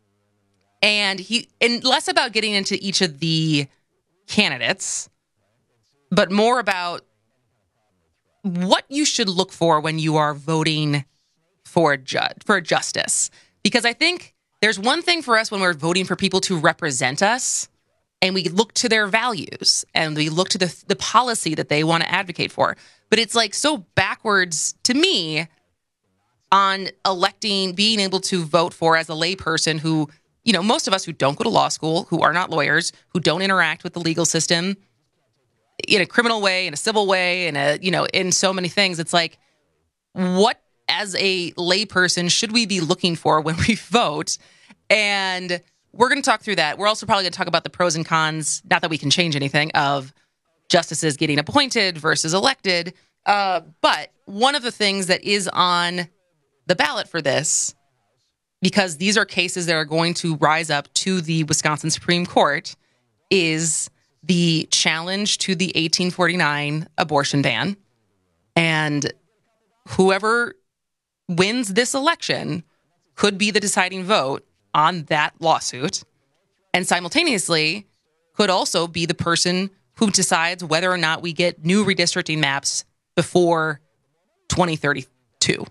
less about getting into each of the candidates, but more about what you should look for when you are voting for a justice. Because I think there's one thing for us when we're voting for people to represent us, and we look to their values and we look to the policy that they want to advocate for. But it's like so backwards to me on being able to vote for as a layperson who, most of us who don't go to law school, who are not lawyers, who don't interact with the legal system in a criminal way, in a civil way, in so many things. It's like, what as a layperson should we be looking for when we vote? And we're going to talk through that. We're also probably going to talk about the pros and cons, not that we can change anything, of justices getting appointed versus elected. But one of the things that is on the ballot for this, because these are cases that are going to rise up to the Wisconsin Supreme Court, is the challenge to the 1849 abortion ban. And whoever wins this election could be the deciding vote on that lawsuit, and simultaneously could also be the person who decides whether or not we get new redistricting maps before 2032.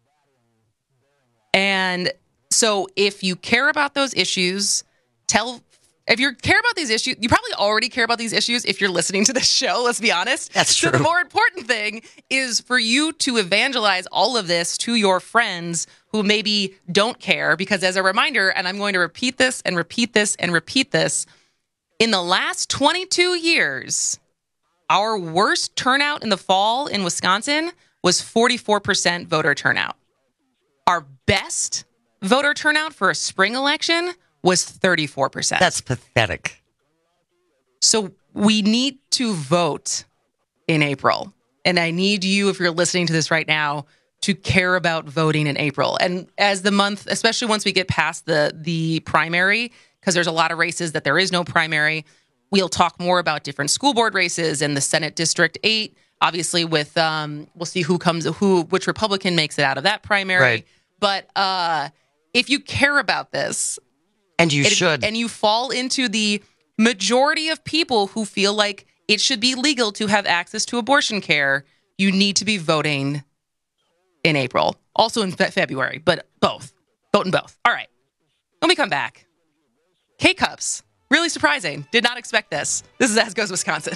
And so if you care about those issues, if you care about these issues, you probably already care about these issues if you're listening to this show, let's be honest. That's true. So the more important thing is for you to evangelize all of this to your friends who maybe don't care, because as a reminder, and I'm going to repeat this and repeat this and repeat this, in the last 22 years, our worst turnout in the fall in Wisconsin was 44% voter turnout. Our best voter turnout for a spring election was 34%. That's pathetic. So we need to vote in April. And I need you, if you're listening to this right now, to care about voting in April. And as the month, especially once we get past the primary, because there's a lot of races that there is no primary, we'll talk more about different school board races and the Senate District 8. Obviously, with we'll see which Republican makes it out of that primary. Right. But if you care about this, and you should, and you fall into the majority of people who feel like it should be legal to have access to abortion care, you need to be voting in April, also in February, but both. Vote in both. All right. When we come back, K-Cups. Really surprising. Did not expect this. This is As Goes Wisconsin.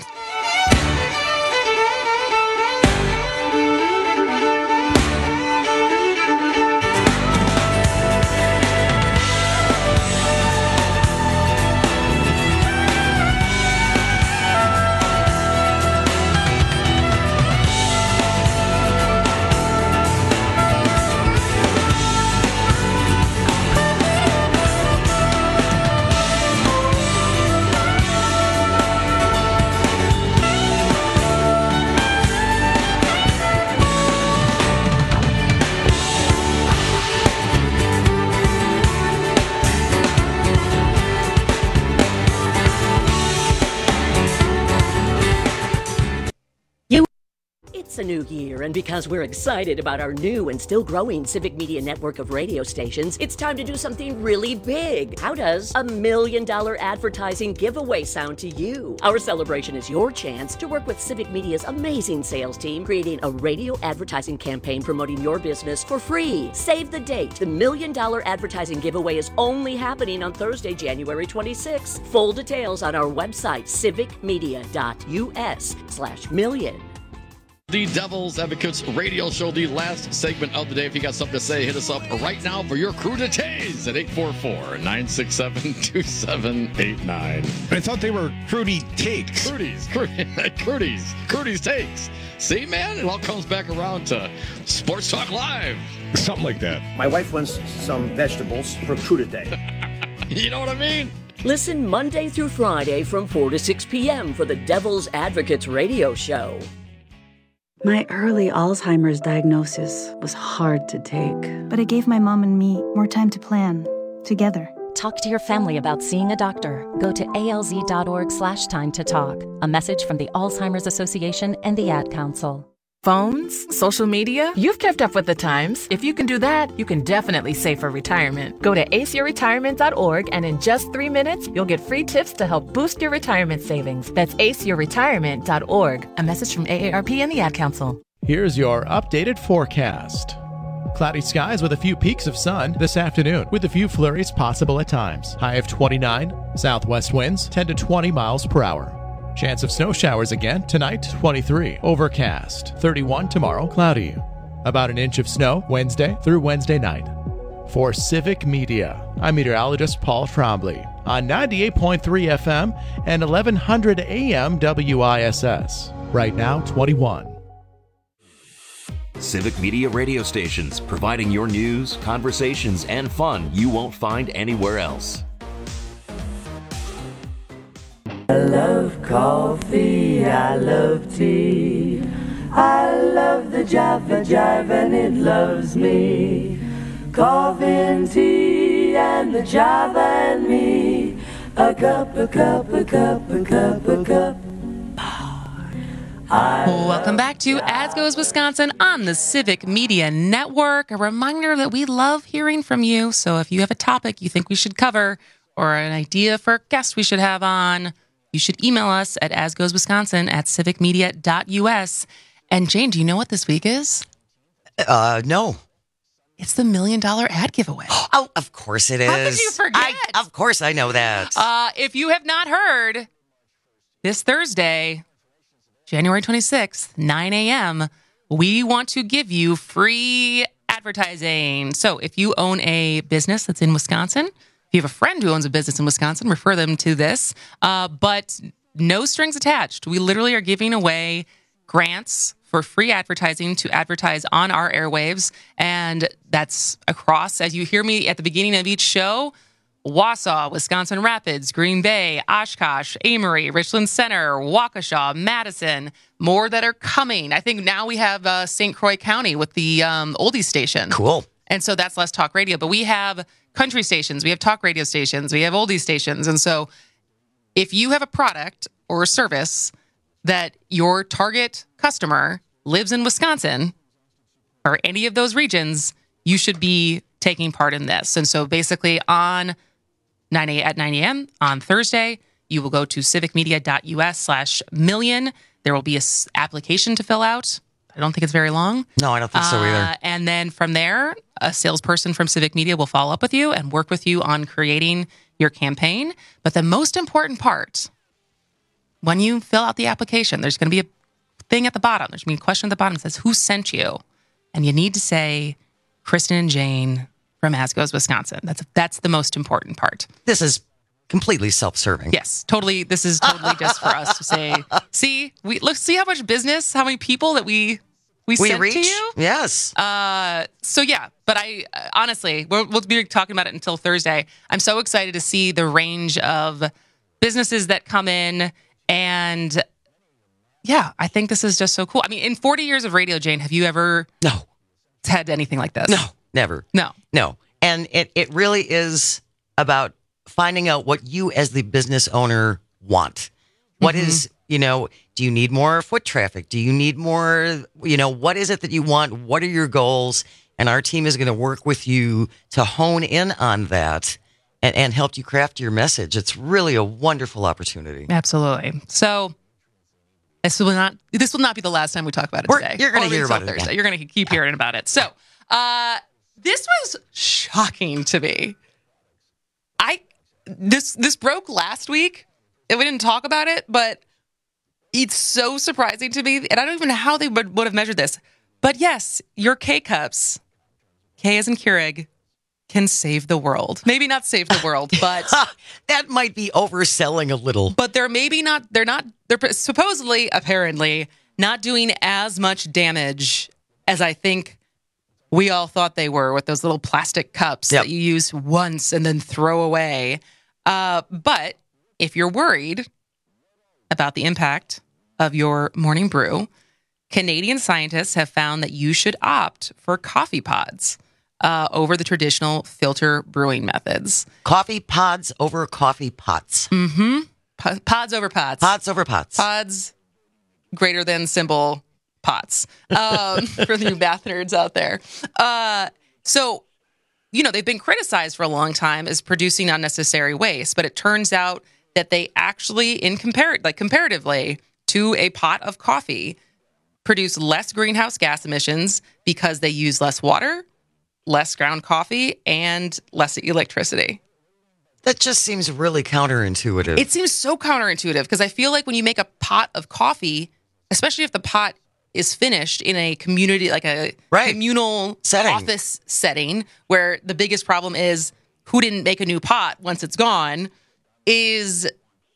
It's a new year, and because we're excited about our new and still growing Civic Media network of radio stations, it's time to do something really big. How does $1 million advertising giveaway sound to you? Our celebration is your chance to work with Civic Media's amazing sales team, creating a radio advertising campaign promoting your business for free. Save the date. The $1 million advertising giveaway is only happening on Thursday, January 26th. Full details on our website, civicmedia.us/million. The Devil's Advocates radio show, the last segment of the day. If you got something to say, hit us up right now for your cruditays at 844-967-2789. I thought they were Crudy Takes. Crudy's Takes. See, man, it all comes back around to Sports Talk Live. Something like that. My wife wants some vegetables for crudité. You know what I mean? Listen Monday through Friday from 4 to 6 p.m. for the Devil's Advocates radio show. My early Alzheimer's diagnosis was hard to take. But it gave my mom and me more time to plan, together. Talk to your family about seeing a doctor. Go to alz.org/time to talk. A message from the Alzheimer's Association and the Ad Council. Phones, social media, you've kept up with the times. If you can do that, you can definitely save for retirement. Go to aceyourretirement.org and in just 3 minutes, you'll get free tips to help boost your retirement savings. That's aceyourretirement.org. A message from AARP and the Ad Council. Here's your updated forecast. Cloudy skies with a few peaks of sun this afternoon, with a few flurries possible at times. High of 29, southwest winds 10 to 20 miles per hour. Chance of snow showers again tonight, 23. Overcast, 31 tomorrow, cloudy. About an inch of snow Wednesday through Wednesday night. For Civic Media, I'm meteorologist Paul Trombley on 98.3 FM and 1100 AM WISS. Right now, 21. Civic Media radio stations, providing your news, conversations, and fun you won't find anywhere else. I love coffee, I love tea, I love the Java Jive and it loves me. Coffee and tea and the Java and me, a cup, a cup, a cup, a cup, a cup. Welcome back to As Goes Wisconsin on the Civic Media Network. A reminder that we love hearing from you, so if you have a topic you think we should cover or an idea for a guest we should have on, you should email us at asgoeswisconsin@civicmedia.us. And Jane, do you know what this week is? No. It's the $1 Million ad giveaway. Oh, of course it is. How could you forget? Of course I know that. If you have not heard, this Thursday, January 26th, 9 a.m., we want to give you free advertising. So if you own a business that's in Wisconsin, if you have a friend who owns a business in Wisconsin, refer them to this. But no strings attached. We literally are giving away grants for free advertising to advertise on our airwaves. And that's across, as you hear me at the beginning of each show, Wausau, Wisconsin Rapids, Green Bay, Oshkosh, Amory, Richland Center, Waukesha, Madison, more that are coming. I think now we have St. Croix County with the oldies station. Cool. And so that's Less Talk Radio. But we have country stations, we have talk radio stations, we have oldies stations. And so if you have a product or a service that your target customer lives in Wisconsin or any of those regions, you should be taking part in this. And so basically at 9 a.m. on Thursday, you will go to civicmedia.us/million. There will be an application to fill out. I don't think it's very long. No, I don't think so either. And then from there, a salesperson from Civic Media will follow up with you and work with you on creating your campaign. But the most important part, when you fill out the application, there's going to be a thing at the bottom. There's going to be a question at the bottom that says, who sent you? And you need to say, Kristen and Jane from As Goes Wisconsin. That's the most important part. This is completely self-serving. Yes, totally. This is totally just for us to say, see how much business, how many people that we sent reach? To you. Yes. So yeah, but I honestly, we'll be talking about it until Thursday. I'm so excited to see the range of businesses that come in, and yeah, I think this is just so cool. I mean, in 40 years of radio, Jane, have you ever had anything like this? No, never. No. And it really is about finding out what you as the business owner want. What is, do you need more foot traffic? Do you need more, what is it that you want? What are your goals? And our team is going to work with you to hone in on that and help you craft your message. It's really a wonderful opportunity. Absolutely. So this will not be the last time we talk about it today. You're going to hear about it Thursday. again. You're going to keep hearing about it. So this was shocking to me. This broke last week, and we didn't talk about it, but it's so surprising to me, and I don't even know how they would have measured this. But yes, your K-Cups, K as in Keurig, can save the world. Maybe not save the world, but that might be overselling a little. But they're supposedly, apparently, not doing as much damage as I think we all thought they were with those little plastic cups that you use once and then throw away. But if you're worried about the impact of your morning brew, Canadian scientists have found that you should opt for coffee pods over the traditional filter brewing methods. Coffee pods over coffee pots. Mm-hmm. Pods over pots. Pods over pots. Pods greater than symbol pots. For the math nerds out there. So, they've been criticized for a long time as producing unnecessary waste, but it turns out that they actually, comparatively to a pot of coffee, produce less greenhouse gas emissions because they use less water, less ground coffee, and less electricity. That just seems really counterintuitive. It seems so counterintuitive because I feel like when you make a pot of coffee, especially if the pot is finished in a community, like a communal office setting, where the biggest problem is who didn't make a new pot once it's gone, is,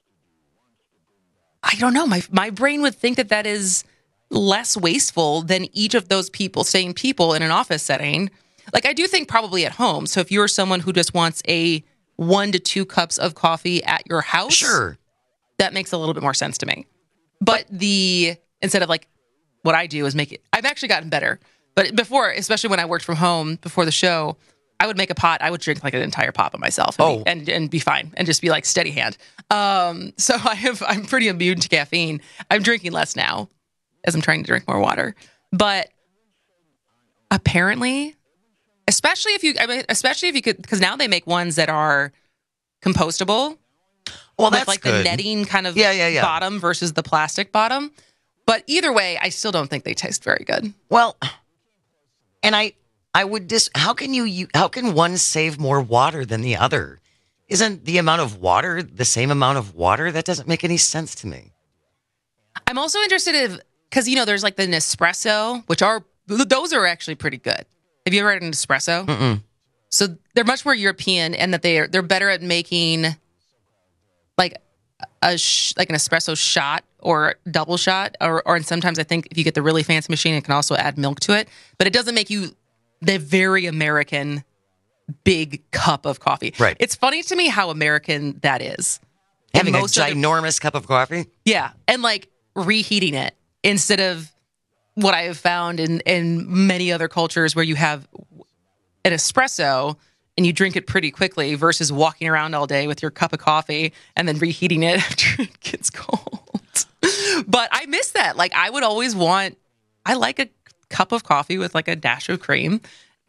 I don't know, my brain would think that is less wasteful than each of those same people in an office setting. Like, I do think probably at home. So if you're someone who just wants a 1 to 2 cups of coffee at your house, sure, that makes a little bit more sense to me. But instead of what I do is make it, I've actually gotten better. But before, especially when I worked from home before the show, I would make a pot. I would drink an entire pot by myself and be fine and just be steady hand. So I'm pretty immune to caffeine. I'm drinking less now as I'm trying to drink more water. But apparently, especially if you could, because now they make ones that are compostable. Well, that's with good. The netting kind of Yeah. bottom versus the plastic bottom. But either way, I still don't think they taste very good. Well, and I would how can one save more water than the other? Isn't the amount of water the same amount of water? That doesn't make any sense to me. I'm also interested because there's the Nespresso, those are actually pretty good. Have you ever had an espresso? Mm-mm. So they're much more European, and that they're better at making an espresso shot or double shot, or sometimes I think if you get the really fancy machine, it can also add milk to it. But it doesn't make you the very American big cup of coffee. Right. It's funny to me how American that is. Having a ginormous cup of coffee? Yeah, and reheating it instead of what I have found in many other cultures where you have an espresso and you drink it pretty quickly versus walking around all day with your cup of coffee and then reheating it after it gets cold. But I miss that. I would always I like a cup of coffee with a dash of cream.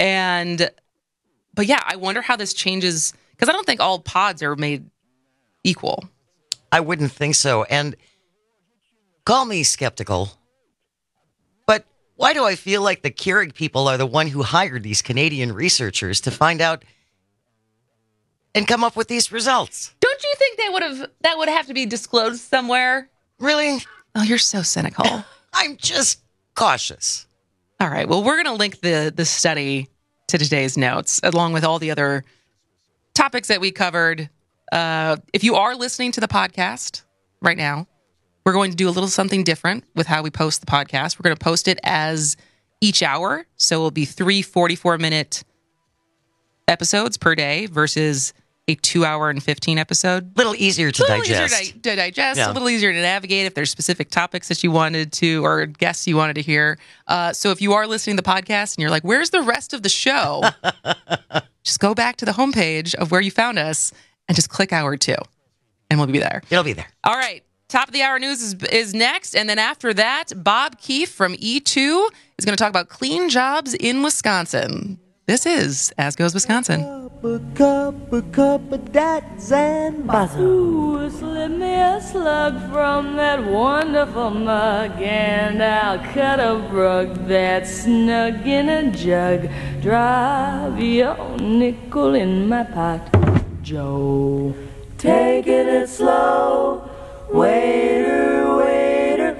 But yeah, I wonder how this changes, because I don't think all pods are made equal. I wouldn't think so. And call me skeptical, but why do I feel like the Keurig people are the one who hired these Canadian researchers to find out and come up with these results? Don't you think that would have to be disclosed somewhere? Really? Oh, you're so cynical. I'm just cautious. All right. Well, we're going to link the study to today's notes, along with all the other topics that we covered. If you are listening to the podcast right now, we're going to do a little something different with how we post the podcast. We're going to post it as each hour. So it'll be 3 44-minute episodes per day versus a 2-hour and 15 episode. A little easier to digest. Easier to digest, Yeah. A little easier to navigate if there's specific topics that you wanted to, or guests you wanted to hear. So if you are listening to the podcast and you're like, where's the rest of the show? Just go back to the homepage of where you found us and just click hour 2 and we'll be there. It'll be there. All right. Top of the hour news is next. And then after that, Bob Keefe from E2 is going to talk about clean jobs in Wisconsin. This is As Goes Wisconsin. A cup of that Zambazzo. Ooh, slip me a slug from that wonderful mug, and I'll cut a rug that's snug in a jug. Drop your nickel in my pot, Joe. Taking it slow. Waiter, waiter,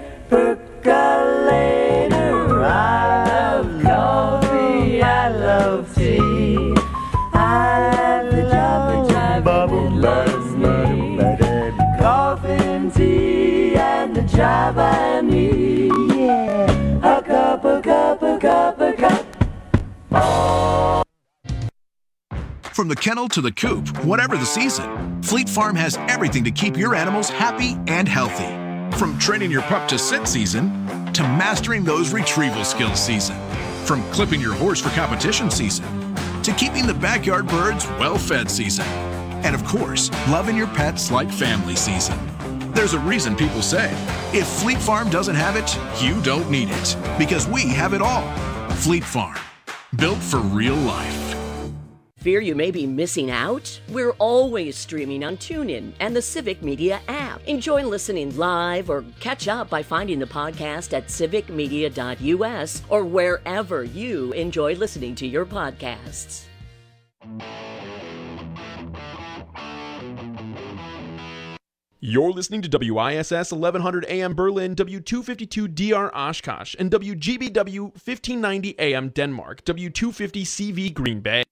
percolator. I love coffee, I love tea. I love the jive and it loves me. Coffee and tea and the jive and me. Yeah, a cup, a cup, a cup, a cup. Oh. From the kennel to the coop, whatever the season, Fleet Farm has everything to keep your animals happy and healthy. From training your pup to sit season to mastering those retrieval skills season. From clipping your horse for competition season to keeping the backyard birds well-fed season. And of course, loving your pets like family season. There's a reason people say, if Fleet Farm doesn't have it, you don't need it. Because we have it all. Fleet Farm, built for real life. Fear you may be missing out? We're always streaming on TuneIn and the Civic Media app. Enjoy listening live or catch up by finding the podcast at civicmedia.us or wherever you enjoy listening to your podcasts. You're listening to WISS 1100 AM Berlin, W252 DR Oshkosh, and WGBW 1590 AM Denmark, W250 CV Green Bay.